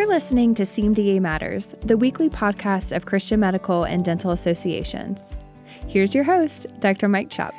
listening to CMDA Matters, the weekly podcast of Christian Medical and Dental Associations. Here's your host, Dr. Mike Chubb.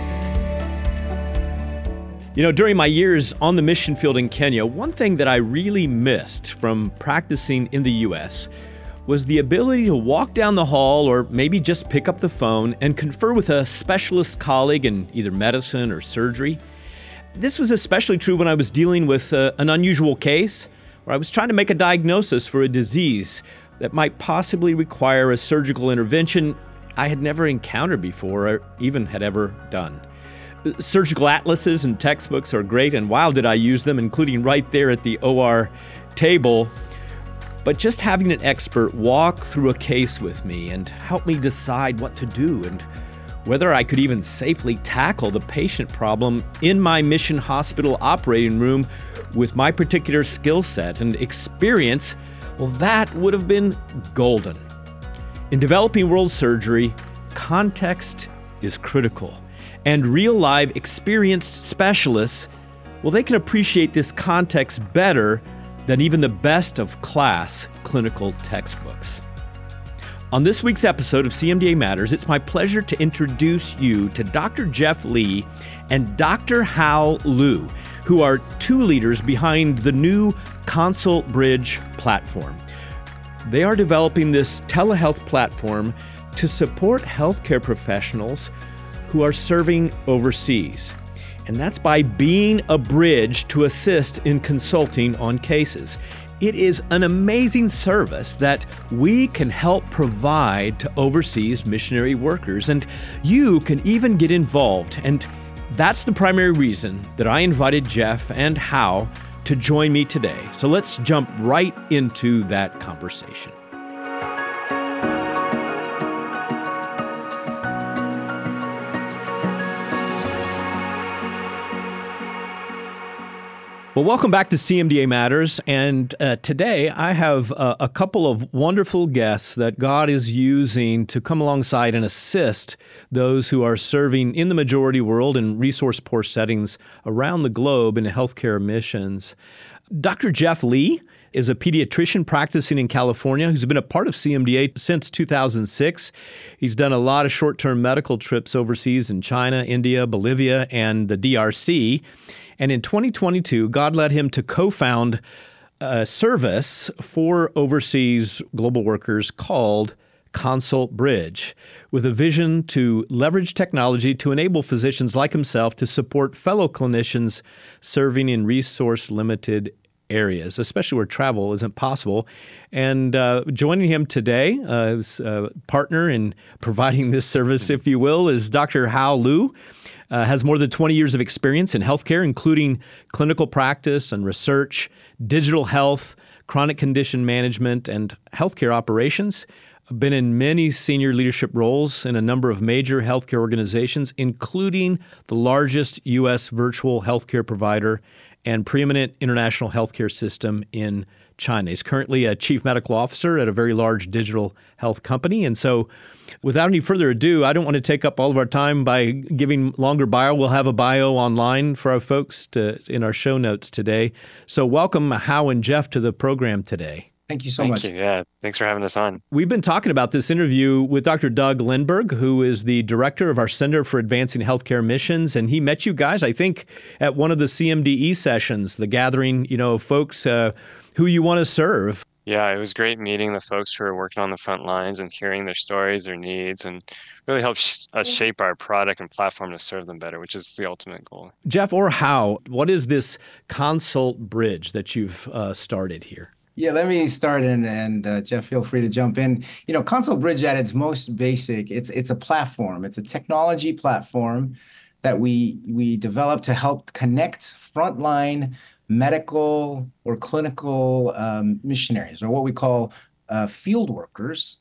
During my years on the mission field in Kenya, one thing that I really missed from practicing in the U.S. was the ability to walk down the hall or maybe just pick up the phone and confer with a specialist colleague in either medicine or surgery. This was especially true when I was dealing with an unusual case where I was trying to make a diagnosis for a disease that might possibly require a surgical intervention I had never encountered before or even had ever done. Surgical atlases and textbooks are great, and wow, did I use them, including right there at the OR table. But just having an expert walk through a case with me and help me decide what to do and whether I could even safely tackle the patient problem in my mission hospital operating room with my particular skill set and experience, well, that would have been golden. In developing world surgery, context is critical. And real live experienced specialists, well, they can appreciate this context better than even the best of class clinical textbooks. On this week's episode of CMDA Matters, it's my pleasure to introduce you to Dr. Jeff Lee and Dr. Hao Lu, who are two leaders behind the new Consult Bridge platform. They are developing this telehealth platform to support healthcare professionals who are serving overseas. And that's by being a bridge to assist in consulting on cases. It is an amazing service that we can help provide to overseas missionary workers, and you can even get involved. And that's the primary reason that I invited Jeff and Hao to join me today. So let's jump right into that conversation. Well, welcome back to CMDA Matters, and today I have a couple of wonderful guests that God is using to come alongside and assist those who are serving in the majority world in resource-poor settings around the globe in healthcare missions. Dr. Jeff Lee is a pediatrician practicing in California who's been a part of CMDA since 2006. He's done a lot of short-term medical trips overseas in China, India, Bolivia, and the DRC. And in 2022, God led him to co-found a service for overseas global workers called Consult Bridge, with a vision to leverage technology to enable physicians like himself to support fellow clinicians serving in resource-limited areas, especially where travel isn't possible. And joining him today, as a partner in providing this service, if you will, is Dr. Hao Lu. Has more than 20 years of experience in healthcare, including clinical practice and research, digital health, chronic condition management, and healthcare operations. Been in many senior leadership roles in a number of major healthcare organizations, including the largest U.S. virtual healthcare provider and preeminent international healthcare system in China. He's currently a chief medical officer at a very large digital health company. And so without any further ado, I don't want to take up all of our time by giving longer bio. We'll have a bio online for our folks in our show notes today. So welcome Hao and Jeff to the program today. Thank you so much. Thank you. Yeah, thanks for having us on. We've been talking about this interview with Dr. Doug Lindberg, who is the director of our Center for Advancing Healthcare Missions. And he met you guys, I think, at one of the CMDE sessions, the gathering, of folks who you want to serve. Yeah, it was great meeting the folks who are working on the front lines and hearing their stories, their needs, and really helps us shape our product and platform to serve them better, which is the ultimate goal. Jeff or Hao, what is this Consult Bridge that you've started here? Yeah, let me start and Jeff, feel free to jump in. Consult Bridge at its most basic, it's a platform. It's a technology platform that we developed to help connect frontline medical or clinical missionaries, or what we call field workers,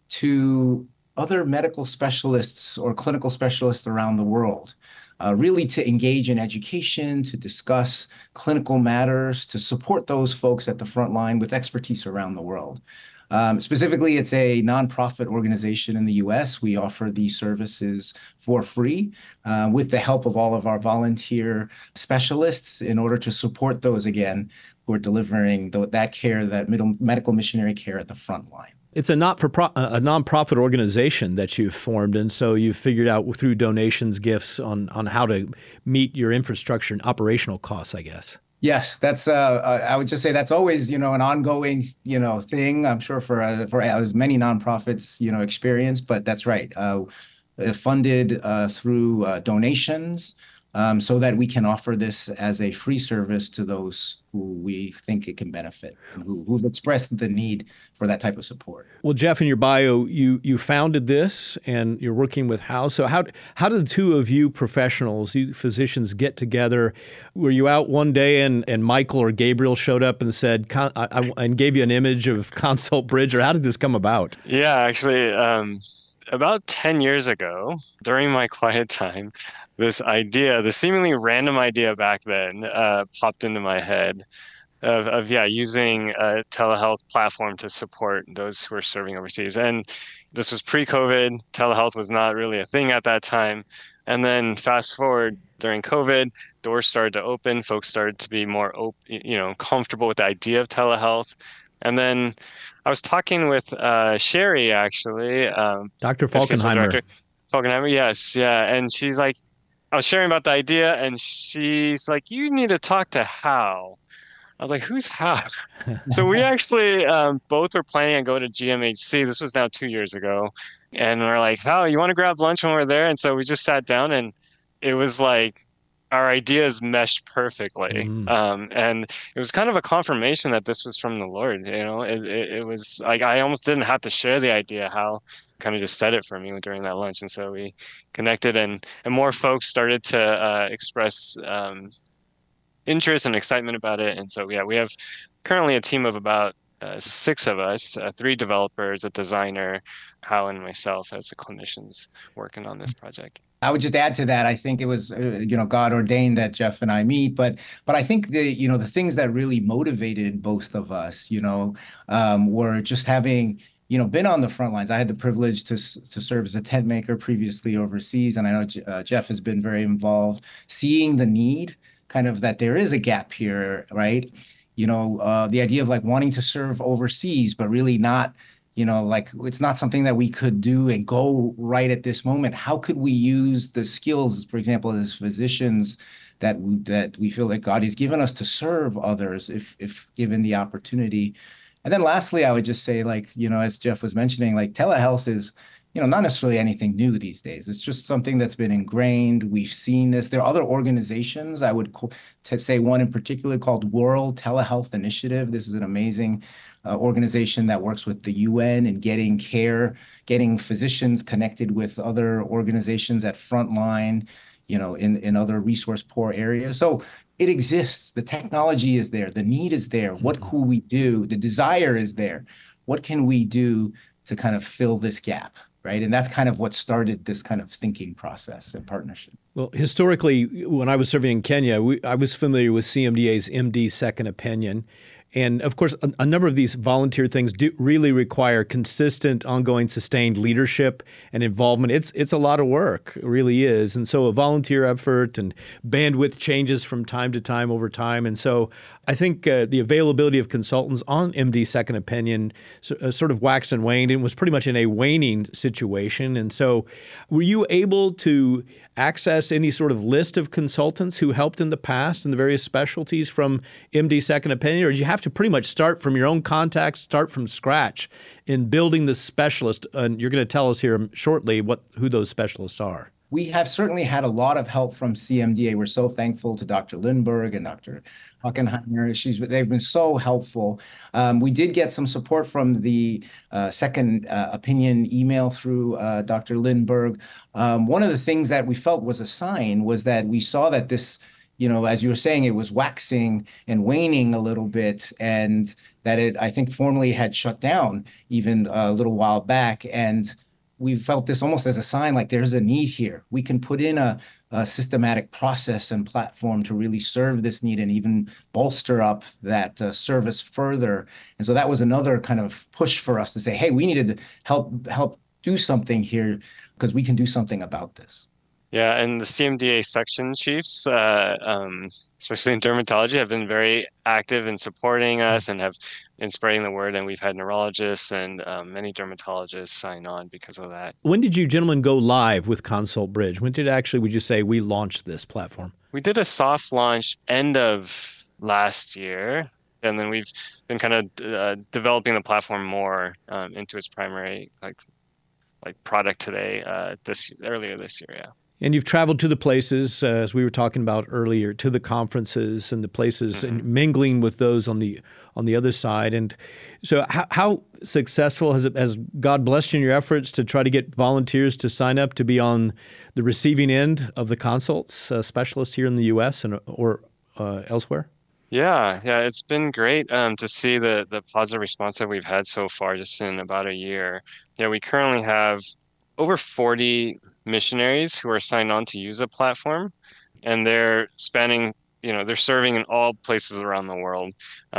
to other medical specialists or clinical specialists around the world. Really to engage in education, to discuss clinical matters, to support those folks at the front line with expertise around the world. Specifically, it's a nonprofit organization in the U.S. We offer these services for free with the help of all of our volunteer specialists in order to support those, again, who are delivering that care, that medical missionary care at the front line. It's a nonprofit organization that you've formed, and so you've figured out through donations, gifts on how to meet your infrastructure and operational costs, I guess. Yes, that's. I would just say that's always, an ongoing, thing. I'm sure for as many nonprofits, experience, but that's right. Funded through donations, so that we can offer this as a free service to those who we think it can benefit and who've expressed the need for that type of support. Well, Jeff, in your bio, you founded this and you're working with House. So how did the two of you professionals, you physicians, get together? Were you out one day and Michael or Gabriel showed up and said, and gave you an image of Consult Bridge, or how did this come about? Yeah, actually, about 10 years ago, during my quiet time, this seemingly random idea back then, popped into my head of using a telehealth platform to support those who are serving overseas. And this was pre-COVID. Telehealth was not really a thing at that time. And then fast forward during COVID, doors started to open. Folks started to be more comfortable with the idea of telehealth. And then I was talking with Sherry, actually. Dr. Falkenheimer. Falkenheimer, yes. Yeah. And she's like, I was sharing about the idea, and she's like, you need to talk to Hal. I was like, who's Hal? So we actually both were planning on going to GMHC. This was now 2 years ago. And we're like, Hal, you want to grab lunch when we're there? And so we just sat down, and it was like, our ideas meshed perfectly. And it was kind of a confirmation that this was from the Lord. It was like, I almost didn't have to share the idea. Hal kind of just said it for me during that lunch. And so we connected, and more folks started to express interest and excitement about it. And so, we have currently a team of about 6 of us, 3 developers, a designer, Hal and myself as the clinicians working on this project. I would just add to that. I think it was, God ordained that Jeff and I meet, but I think the things that really motivated both of us, were just having, been on the front lines. I had the privilege to serve as a tent maker previously overseas, and I know Jeff has been very involved, seeing the need, kind of that there is a gap here, right? The idea of like wanting to serve overseas, but really not. It's not something that we could do and go right at this moment. How could we use the skills, for example, as physicians, that we feel that God has given us to serve others if given the opportunity? And then lastly, I would just say, as Jeff was mentioning, telehealth is, not necessarily anything new these days. It's just something that's been ingrained. We've seen this. There are other organizations. I would say one in particular called World Telehealth Initiative. This is an amazing organization that works with the UN and getting physicians connected with other organizations at frontline, in other resource poor areas. So it exists. The technology is there. The need is there. What could we do? The desire is there. What can we do to kind of fill this gap? Right. And that's kind of what started this kind of thinking process and partnership. Well, historically, when I was serving in Kenya, I was familiar with CMDA's MD Second Opinion. And of course, a number of these volunteer things do really require consistent, ongoing, sustained leadership and involvement. It's a lot of work, it really is. And so a volunteer effort and bandwidth changes from time to time over time. And so I think the availability of consultants on MD Second Opinion sort of waxed and waned and was pretty much in a waning situation. And so were you able to access any sort of list of consultants who helped in the past in the various specialties from MD Second Opinion, or did you have to pretty much start from your own contacts, start from scratch in building the specialist? And you're going to tell us here shortly who those specialists are. We have certainly had a lot of help from CMDA. We're so thankful to Dr. Lindberg and Dr. Falkenheimer. They've been so helpful. We did get some support from the Second Opinion email through Dr. Lindberg. One of the things that we felt was a sign was that we saw that this, as you were saying, it was waxing and waning a little bit, and that it, I think, formally had shut down even a little while back. And we felt this almost as a sign, like there's a need here. We can put in a systematic process and platform to really serve this need and even bolster up that service further. And so that was another kind of push for us to say, hey, we needed to help do something here because we can do something about this. Yeah, and the CMDA section chiefs, especially in dermatology, have been very active in supporting us and have been spreading the word. And we've had neurologists and many dermatologists sign on because of that. When did you gentlemen go live with Consult Bridge? When did would you say, we launched this platform? We did a soft launch end of last year. And then we've been kind of developing the platform more into its primary like product today, earlier this year, yeah. And you've traveled to the places, as we were talking about earlier, to the conferences and the places, and mingling with those on the other side. And so, how successful has God blessed you in your efforts to try to get volunteers to sign up to be on the receiving end of the consults specialists here in the U.S. or elsewhere? Yeah, it's been great to see the positive response that we've had so far, just in about a year. Yeah, we currently have over 40 missionaries who are signed on to use the platform, and they're spanning, they're serving in all places around the world.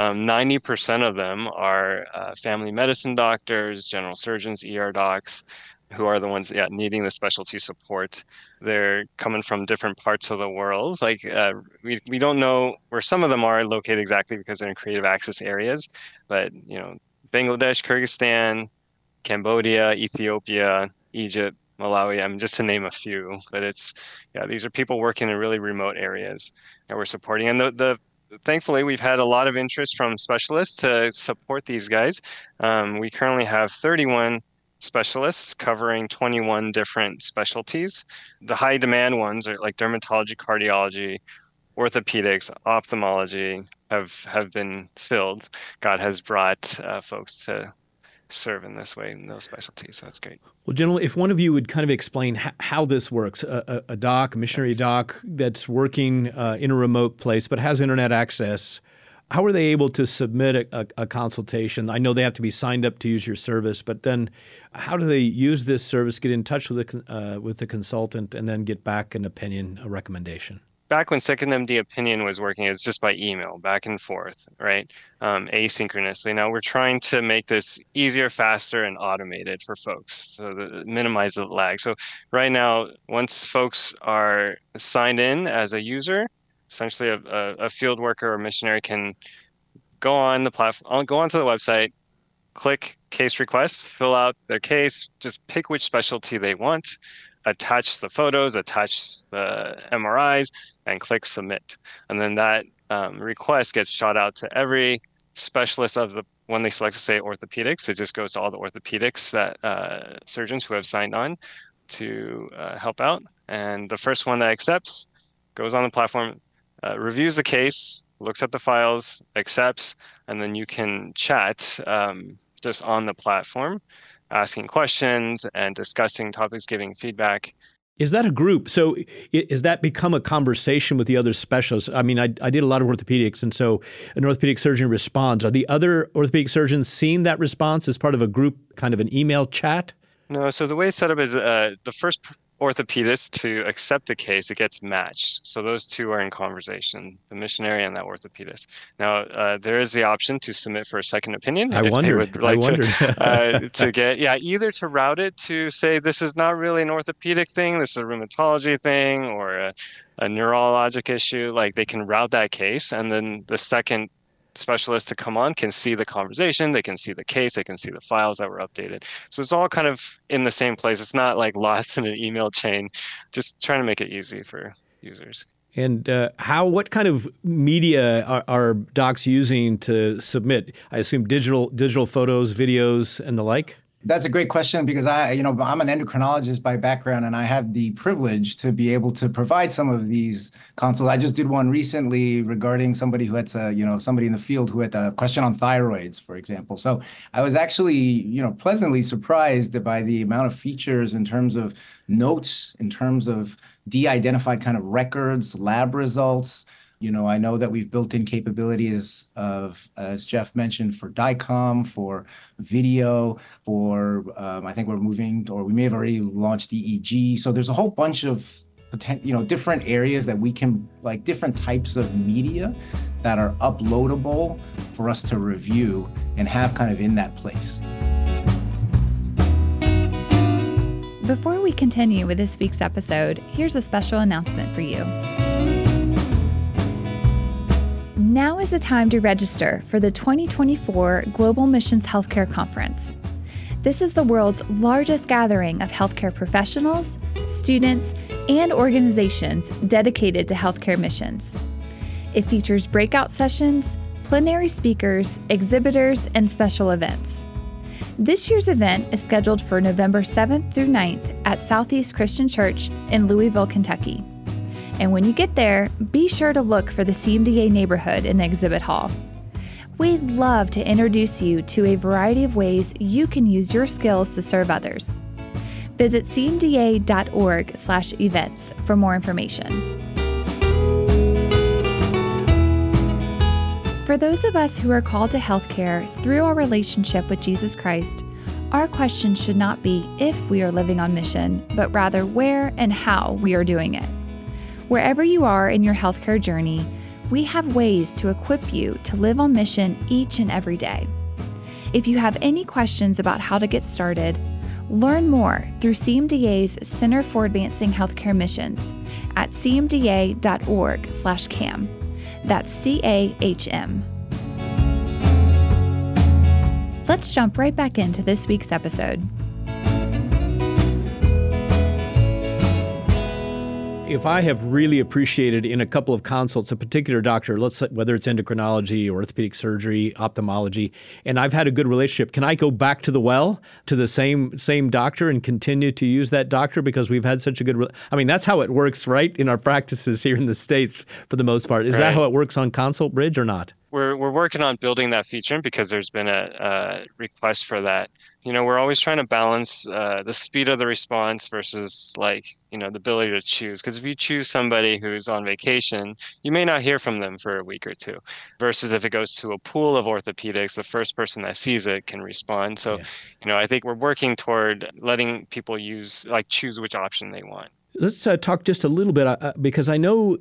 90% of them are family medicine doctors, general surgeons, ER docs, who are the ones needing the specialty support. They're coming from different parts of the world. Like we don't know where some of them are located exactly because they're in creative access areas, but Bangladesh, Kyrgyzstan, Cambodia, Ethiopia, Egypt, Malawi, just to name a few. But these are people working in really remote areas that we're supporting. And thankfully, we've had a lot of interest from specialists to support these guys. We currently have 31 specialists covering 21 different specialties. The high demand ones are like dermatology, cardiology, orthopedics, ophthalmology have been filled. God has brought folks to serve in this way in those specialties. So that's great. Well, gentlemen, if one of you would kind of explain how this works, a missionary doc that's working in a remote place but has internet access, how are they able to submit a consultation? I know they have to be signed up to use your service, but then how do they use this service, get in touch with the consultant, and then get back an opinion, a recommendation? Back when SecondMD Opinion was working, it's just by email, back and forth, right? Asynchronously. Now we're trying to make this easier, faster, and automated for folks, so that minimize the lag. So right now, once folks are signed in as a user, essentially a field worker or missionary can go on the platform, go onto the website, click case request, fill out their case, just pick which specialty they want, attach the photos, attach the MRIs, and click submit. And then that request gets shot out to every specialist when they select, say, orthopedics. It just goes to all the orthopedics surgeons who have signed on to help out. And the first one that accepts goes on the platform, reviews the case, looks at the files, accepts, and then you can chat just on the platform, asking questions and discussing topics, giving feedback. Is that a group? So is that become a conversation with the other specialists? I mean, I did a lot of orthopedics, and so an orthopedic surgeon responds. Are the other orthopedic surgeons seeing that response as part of a group, kind of an email chat? No, so the way it's set up is the first orthopedist to accept the case, it gets matched. So those two are in conversation, the missionary and that orthopedist. Now, there is the option to submit for a second opinion. I wondered. To get, either to route it to say, this is not really an orthopedic thing, this is a rheumatology thing, or a neurologic issue. Like, they can route that case, and then the second specialist to come on can see the conversation, they can see the case, they can see the files that were updated. So it's all kind of in the same place. It's not like lost in an email chain, just trying to make it easy for users. And what kind of media are docs using to submit? I assume digital photos, videos, and the like? That's a great question, because I'm an endocrinologist by background, and I have the privilege to be able to provide some of these consults. I just did one recently regarding somebody who had somebody in the field who had a question on thyroids, for example. So I was actually, pleasantly surprised by the amount of features in terms of notes, in terms of de-identified kind of records, lab results. I know that we've built in capabilities of, as Jeff mentioned, for DICOM, for video, for I think we may have already launched EEG. So there's a whole bunch of different areas that we can, like different types of media that are uploadable for us to review and have kind of in that place. Before we continue with this week's episode, here's a special announcement for you. Now is the time to register for the 2024 Global Missions Healthcare Conference. This is the world's largest gathering of healthcare professionals, students, and organizations dedicated to healthcare missions. It features breakout sessions, plenary speakers, exhibitors, and special events. This year's event is scheduled for November 7th through 9th at Southeast Christian Church in Louisville, Kentucky. And when you get there, be sure to look for the CMDA neighborhood in the exhibit hall. We'd love to introduce you to a variety of ways you can use your skills to serve others. Visit cmda.org/events for more information. For those of us who are called to healthcare through our relationship with Jesus Christ, our question should not be if we are living on mission, but rather where and how we are doing it. Wherever you are in your healthcare journey, we have ways to equip you to live on mission each and every day. If you have any questions about how to get started, learn more through CMDA's Center for Advancing Healthcare Missions at cmda.org/CAM. That's CAHM. Let's jump right back into this week's episode. If I have really appreciated in a couple of consults a particular doctor, let's say whether it's endocrinology, orthopedic surgery, ophthalmology, and I've had a good relationship, can I go back to the well, to the same doctor and continue to use that doctor because we've had such a good that's how it works, right, in our practices here in the States for the most part. Is that how it works on Consult Bridge or not? We're working on building that feature because there's been a request for that. We're always trying to balance the speed of the response versus the ability to choose. Because if you choose somebody who's on vacation, you may not hear from them for a week or two. Versus if it goes to a pool of orthopedics, the first person that sees it can respond. So, I think we're working toward letting people choose which option they want. Let's talk just a little bit because I know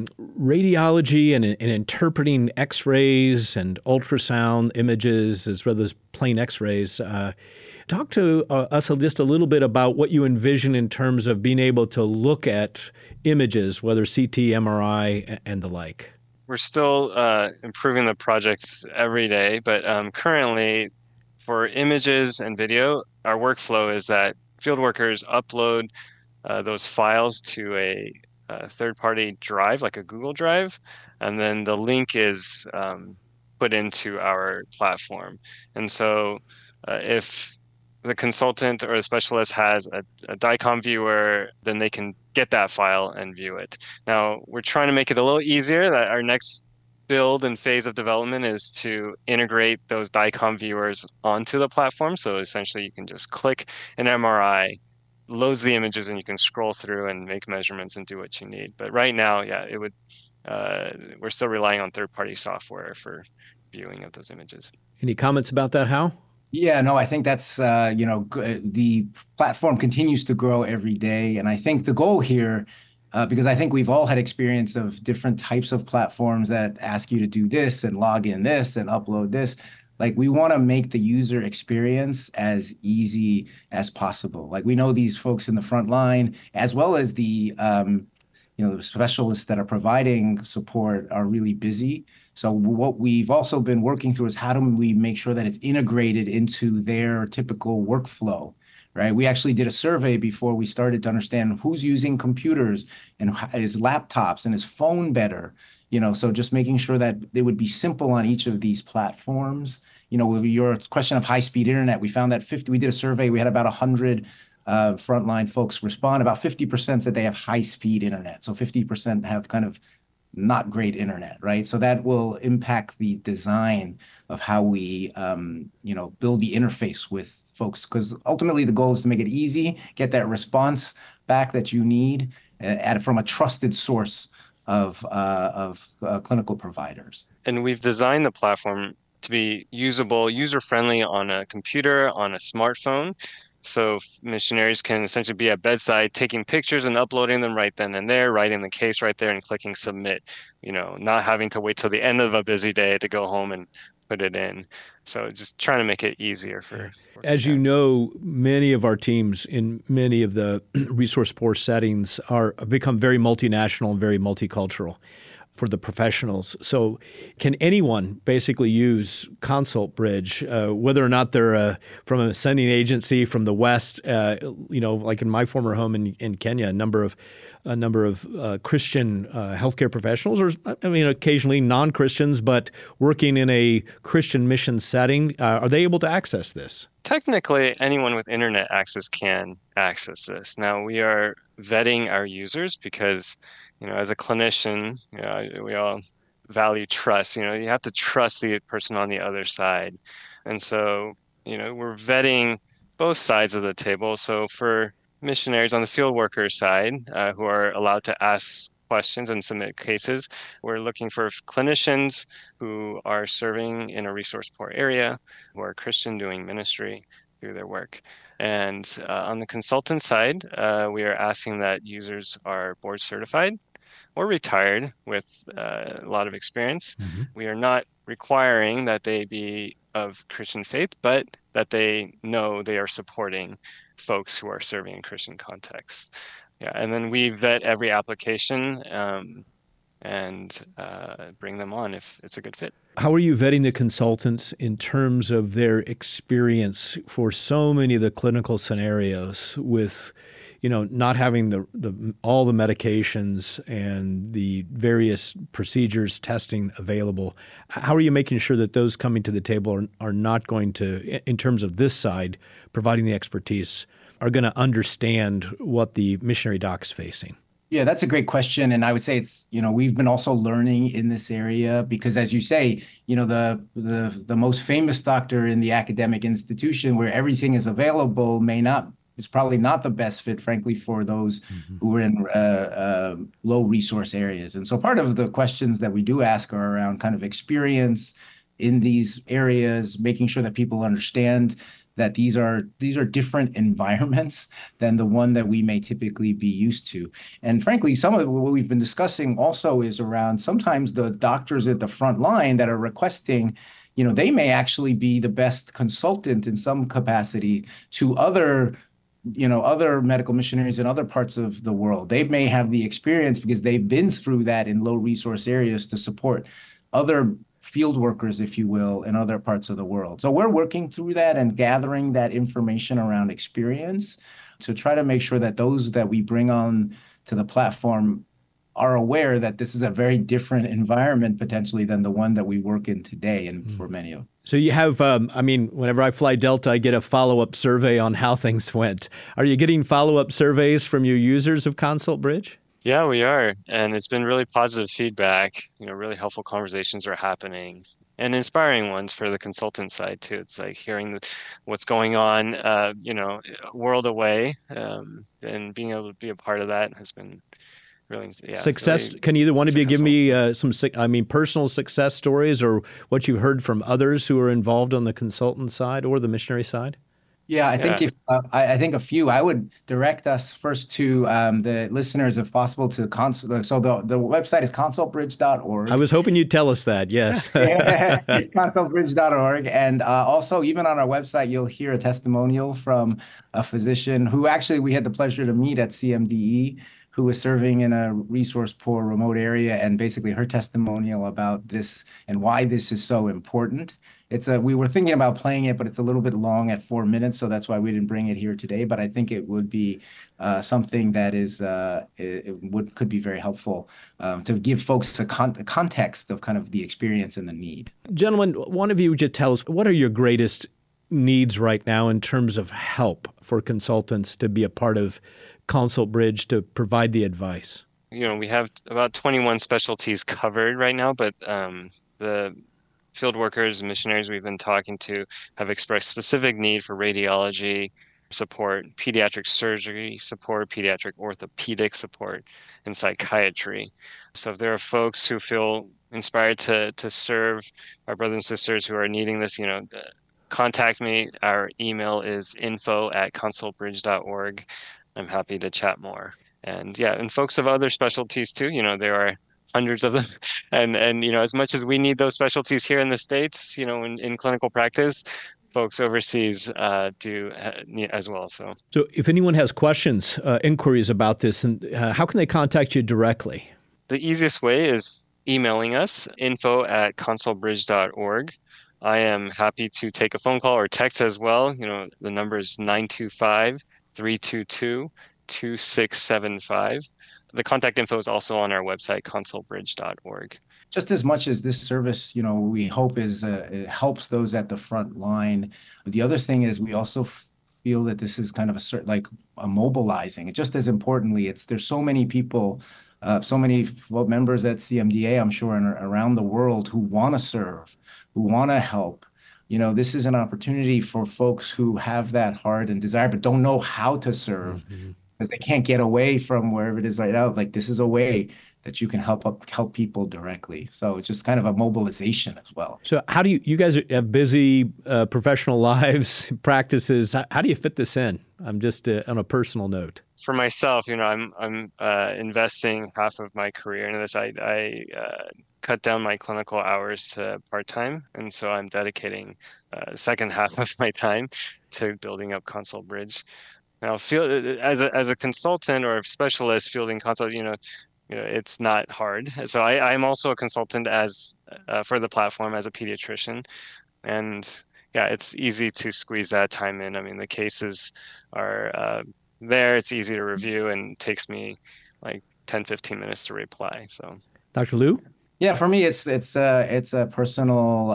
radiology and interpreting X-rays and ultrasound images as well as plain X-rays. Talk to us just a little bit about what you envision in terms of being able to look at images, whether CT, MRI, and the like. We're still improving the projects every day, but currently for images and video, our workflow is that field workers upload those files to a third-party drive, like a Google Drive, and then the link is put into our platform. And so if the consultant or the specialist has a DICOM viewer, then they can get that file and view it. Now, we're trying to make it a little easier. That our next build and phase of development is to integrate those DICOM viewers onto the platform. So essentially, you can just click an MRI, loads the images, and you can scroll through and make measurements and do what you need. But right now, it would. We're still relying on third-party software for viewing of those images. Any comments about that, Hal? Yeah, no, I think that's the platform continues to grow every day, and I think the goal here, because I think we've all had experience of different types of platforms that ask you to do this and log in this and upload this. We want to make the user experience as easy as possible. We know these folks in the front line, as well as the specialists that are providing support are really busy. So what we've also been working through is how do we make sure that it's integrated into their typical workflow, right? We actually did a survey before we started to understand who's using computers and is laptops and is phone better. So just making sure that it would be simple on each of these platforms. With your question of high-speed internet, we found that we did a survey, we had about 100 frontline folks respond. About 50% said they have high-speed internet. So 50% have kind of not great internet, right? So that will impact the design of how we, build the interface with folks, because ultimately the goal is to make it easy, get that response back that you need from a trusted source of clinical providers. And we've designed the platform to be usable, user-friendly on a computer, on a smartphone. So missionaries can essentially be at bedside taking pictures and uploading them right then and there, writing the case right there and clicking submit, not having to wait till the end of a busy day to go home and put it in. So just trying to make it easier for As you know, many of our teams in many of the resource-poor settings become very multinational and very multicultural for the professionals. So can anyone basically use Consult Bridge, whether or not they're from a sending agency from the West, like in my former home in Kenya, a number of Christian healthcare professionals, or occasionally non-Christians, but working in a Christian mission setting. Are they able to access this? Technically, anyone with internet access can access this. Now, we are vetting our users because, as a clinician, we all value trust. You have to trust the person on the other side. And so, we're vetting both sides of the table. So for missionaries on the field worker side who are allowed to ask questions and submit cases, we're looking for clinicians who are serving in a resource poor area, who are Christian doing ministry through their work. And on the consultant side, we are asking that users are board certified or retired with a lot of experience. Mm-hmm. We are not requiring that they be of Christian faith, but that they know they are supporting folks who are serving in Christian contexts. Yeah, and then we vet every application and bring them on if it's a good fit. How are you vetting the consultants in terms of their experience for so many of the clinical scenarios with, not having all the medications and the various procedures, testing available? How are you making sure that those coming to the table are not going to, in terms of this side, providing the expertise, are going to understand what the missionary doc's facing? Yeah, that's a great question. And I would say it's, we've been also learning in this area because, as you say, the most famous doctor in the academic institution where everything is available is probably not the best fit, frankly, for those who are in low resource areas. And so part of the questions that we do ask are around kind of experience in these areas, making sure that people understand that these are different environments than the one that we may typically be used to. And frankly, some of what we've been discussing also is around sometimes the doctors at the front line that are requesting, they may actually be the best consultant in some capacity to other medical missionaries in other parts of the world. They may have the experience because they've been through that in low resource areas to support other field workers, if you will, in other parts of the world. So we're working through that and gathering that information around experience to try to make sure that those that we bring on to the platform are aware that this is a very different environment potentially than the one that we work in today and for many of them. So you have, whenever I fly Delta, I get a follow-up survey on how things went. Are you getting follow-up surveys from your users of Consult Bridge? Yeah, we are. And it's been really positive feedback. Really helpful conversations are happening and inspiring ones for the consultant side too. It's like hearing what's going on, world away, and being able to be a part of that has been really, success. Really can either one of you give successful. me some, personal success stories or what you heard from others who are involved on the consultant side or the missionary side? Yeah, I think I think a few. I would direct us first to the listeners, if possible, to Consult. So the website is consultbridge.org. I was hoping you'd tell us that. Yes, consultbridge.org, and also even on our website, you'll hear a testimonial from a physician who actually we had the pleasure to meet at CMDE, who was serving in a resource-poor remote area, and basically her testimonial about this and why this is so important. We were thinking about playing it, but it's a little bit long at 4 minutes, so that's why we didn't bring it here today. But I think it would be something that could be very helpful to give folks a context of kind of the experience and the need. Gentlemen, one of you just tell us, what are your greatest needs right now in terms of help for consultants to be a part of Consult Bridge to provide the advice? We have about 21 specialties covered right now, but the field workers and missionaries we've been talking to have expressed specific need for radiology support, pediatric surgery support, pediatric orthopedic support, and psychiatry. So if there are folks who feel inspired to serve our brothers and sisters who are needing this, contact me. Our email is info@consultbridge.org. I'm happy to chat more. And folks of other specialties too, there are hundreds of them. And as much as we need those specialties here in the States, in clinical practice, folks overseas do as well. So if anyone has questions, inquiries about this, and how can they contact you directly? The easiest way is emailing us, info@consultbridge.org. I am happy to take a phone call or text as well. The number is 925-322-2675. The contact info is also on our website, consultbridge.org. Just as much as this service, we hope it helps those at the front line. But the other thing is we also feel that this is kind of a mobilizing. And just as importantly, there's so many people, so many members at CMDA, I'm sure, and around the world who want to serve, who want to help. This is an opportunity for folks who have that heart and desire, but don't know how to serve because they can't get away from wherever it is right now. Like, this is a way that you can help people directly. So it's just kind of a mobilization as well. So how do you guys have busy professional lives, practices? How do you fit this in? I'm just on a personal note. For myself, I'm investing half of my career into this. I cut down my clinical hours to part-time, and so I'm dedicating second half of my time to building up Consult Bridge. Now, as a consultant or a specialist fielding consult, it's not hard. So I'm also a consultant for the platform as a pediatrician, and it's easy to squeeze that time in. I mean, the cases are there. It's easy to review and takes me like 10-15 minutes to reply. So, Dr. Liu? Yeah, for me, it's a personal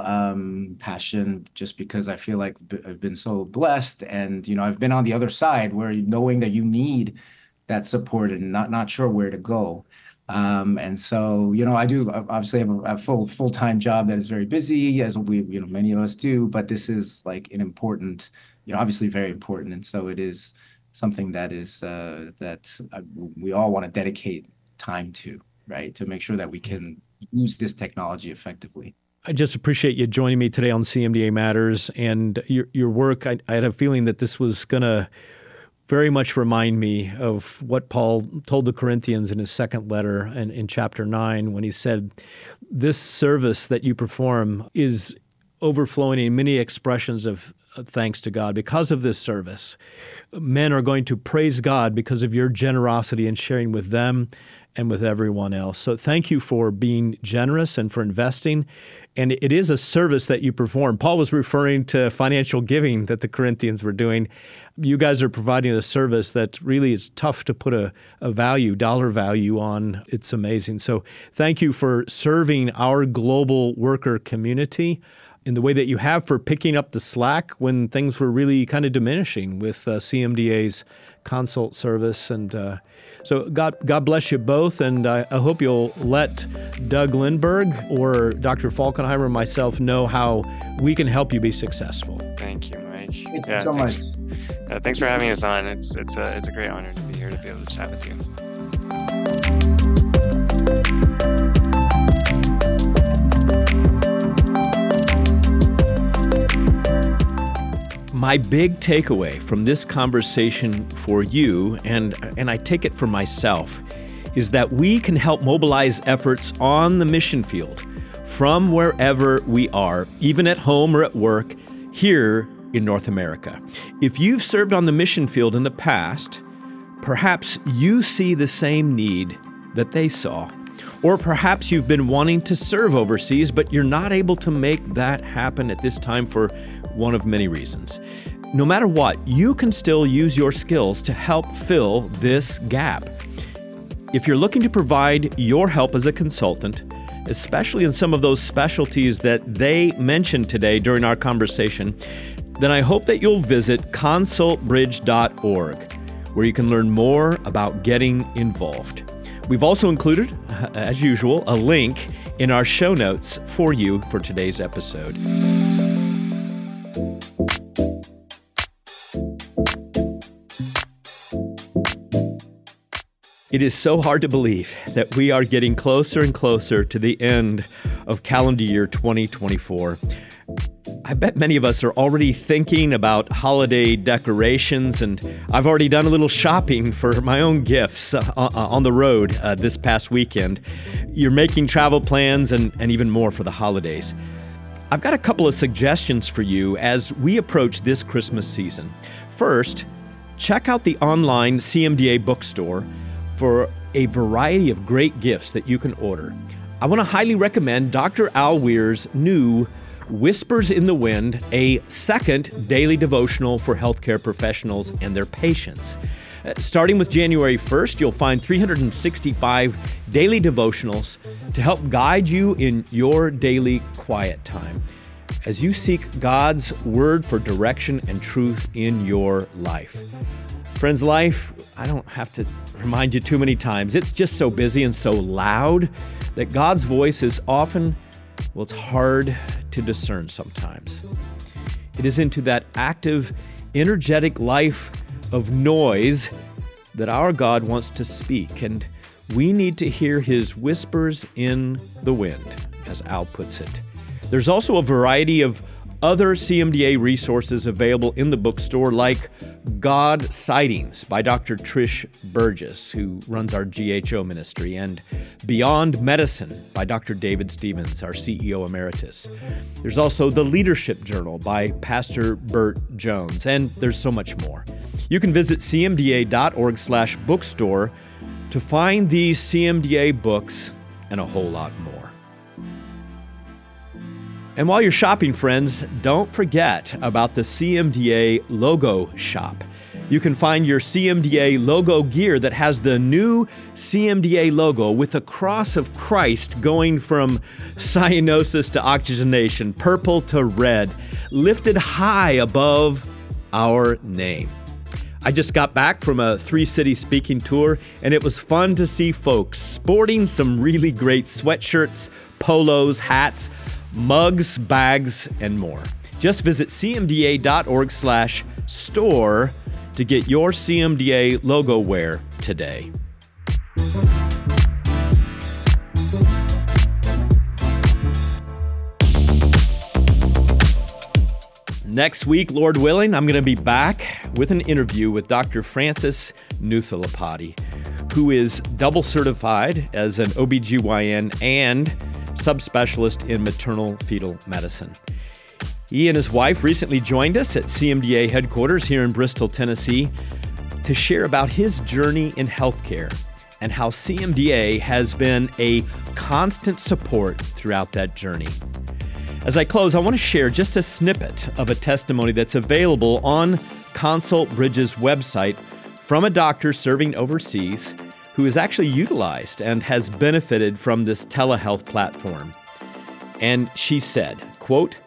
passion, just because I feel like I've been so blessed, and I've been on the other side where knowing that you need that support and not sure where to go. And so I do obviously have a full-time job that is very busy, as we many of us do. But this is like an important, obviously very important, and so it is something that is that we all want to dedicate time to, right, to make sure that we can use this technology effectively. I just appreciate you joining me today on CMDA Matters and your work. I had a feeling that this was going to very much remind me of what Paul told the Corinthians in his second letter and in chapter 9 when he said, this service that you perform is overflowing in many expressions of thanks to God. Because of this service, men are going to praise God because of your generosity in sharing with them and with everyone else. So thank you for being generous and for investing. And it is a service that you perform. Paul was referring to financial giving that the Corinthians were doing. You guys are providing a service that really is tough to put a dollar value on. It's amazing. So thank you for serving our global worker community in the way that you have, for picking up the slack when things were really kind of diminishing with CMDA's consult service. And so God bless you both, and I hope you'll let Doug Lindberg or Dr. Falkenheimer and myself know how we can help you be successful. Thank you, Mike. Thank you so much. Thanks for having us on. It's a great honor to be here to be able to chat with you. My big takeaway from this conversation for you, and I take it for myself, is that we can help mobilize efforts on the mission field from wherever we are, even at home or at work, here in North America. If you've served on the mission field in the past, perhaps you see the same need that they saw. Or perhaps you've been wanting to serve overseas, but you're not able to make that happen at this time for one of many reasons. No matter what, you can still use your skills to help fill this gap. If you're looking to provide your help as a consultant, especially in some of those specialties that they mentioned today during our conversation, then I hope that you'll visit consultbridge.org, where you can learn more about getting involved. We've also included, as usual, a link in our show notes for you for today's episode. It is so hard to believe that we are getting closer and closer to the end of calendar year 2024. I bet many of us are already thinking about holiday decorations, and I've already done a little shopping for my own gifts on the road this past weekend. You're making travel plans and even more for the holidays. I've got a couple of suggestions for you as we approach this Christmas season. First, check out the online CMDA bookstore for a variety of great gifts that you can order. I want to highly recommend Dr. Al Weir's new Whispers in the Wind, a second daily devotional for healthcare professionals and their patients. Starting with January 1st, you'll find 365 daily devotionals to help guide you in your daily quiet time as you seek God's word for direction and truth in your life. Friends, life, I don't have to remind you too many times, it's just so busy and so loud that God's voice is often, well, it's hard to discern sometimes. It is into that active, energetic life of noise that our God wants to speak, and we need to hear His whispers in the wind, as Al puts it. There's also a variety of other CMDA resources available in the bookstore, like God Sightings by Dr. Trish Burgess, who runs our GHO ministry, and Beyond Medicine by Dr. David Stevens, our CEO Emeritus. There's also the Leadership Journal by Pastor Burt Jones, and there's so much more. You can visit cmda.org/bookstore to find these CMDA books and a whole lot more. And while you're shopping, friends, don't forget about the CMDA logo shop. You can find your CMDA logo gear that has the new CMDA logo with the cross of Christ going from cyanosis to oxygenation, purple to red, lifted high above our name. I just got back from a 3-city speaking tour, and it was fun to see folks sporting some really great sweatshirts, polos, hats, mugs, bags, and more. Just visit cmda.org/store to get your CMDA logo wear today. Next week, Lord willing, I'm going to be back with an interview with Dr. Francis Nuthalapadi, who is double certified as an OBGYN and subspecialist in maternal fetal medicine. He and his wife recently joined us at CMDA headquarters here in Bristol, Tennessee, to share about his journey in healthcare and how CMDA has been a constant support throughout that journey. As I close, I want to share just a snippet of a testimony that's available on Consult Bridge's website from a doctor serving overseas who has actually utilized and has benefited from this telehealth platform. And she said, quote,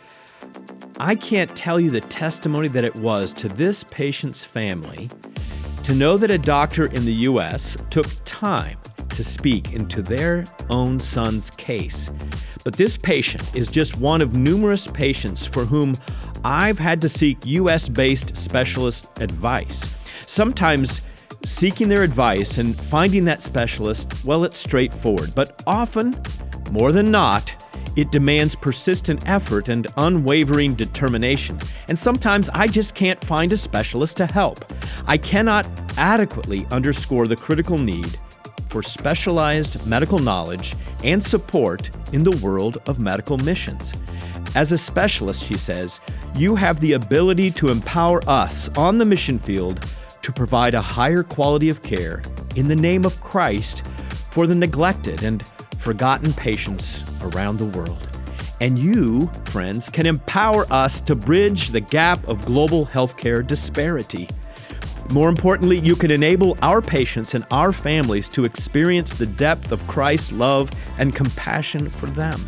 "I can't tell you the testimony that it was to this patient's family to know that a doctor in the U.S. took time to speak into their own son's case. But this patient is just one of numerous patients for whom I've had to seek U.S.-based specialist advice. Sometimes seeking their advice and finding that specialist, well, it's straightforward, but often, more than not, it demands persistent effort and unwavering determination. And sometimes I just can't find a specialist to help. I cannot adequately underscore the critical need for specialized medical knowledge and support in the world of medical missions. As a specialist," she says, "you have the ability to empower us on the mission field to provide a higher quality of care in the name of Christ for the neglected and forgotten patients around the world. And you, friends, can empower us to bridge the gap of global healthcare disparity. More importantly, you can enable our patients and our families to experience the depth of Christ's love and compassion for them.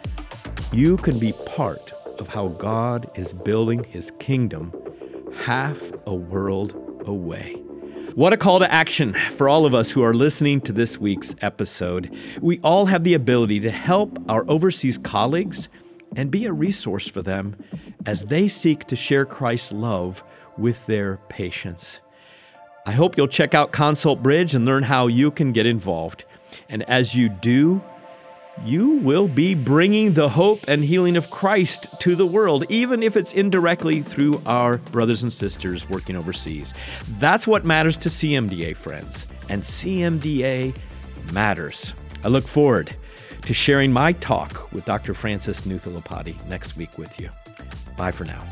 You can be part of how God is building His kingdom half a world away." What a call to action for all of us who are listening to this week's episode. We all have the ability to help our overseas colleagues and be a resource for them as they seek to share Christ's love with their patients. I hope you'll check out Consult Bridge and learn how you can get involved. And as you do, you will be bringing the hope and healing of Christ to the world, even if it's indirectly through our brothers and sisters working overseas. That's what matters to CMDA, friends. And CMDA matters. I look forward to sharing my talk with Dr. Francis Nuthilapati next week with you. Bye for now.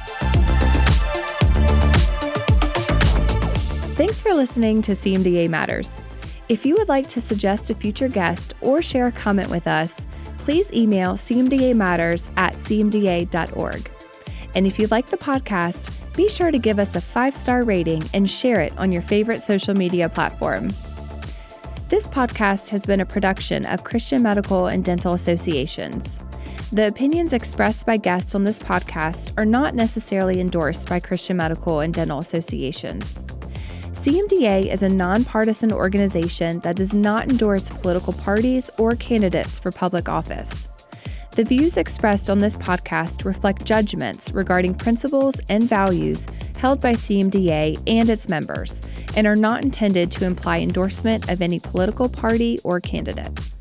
Thanks for listening to CMDA Matters. If you would like to suggest a future guest or share a comment with us, please email cmdamatters@cmda.org. And if you like the podcast, be sure to give us a 5-star rating and share it on your favorite social media platform. This podcast has been a production of Christian Medical and Dental Associations. The opinions expressed by guests on this podcast are not necessarily endorsed by Christian Medical and Dental Associations. CMDA is a nonpartisan organization that does not endorse political parties or candidates for public office. The views expressed on this podcast reflect judgments regarding principles and values held by CMDA and its members, and are not intended to imply endorsement of any political party or candidate.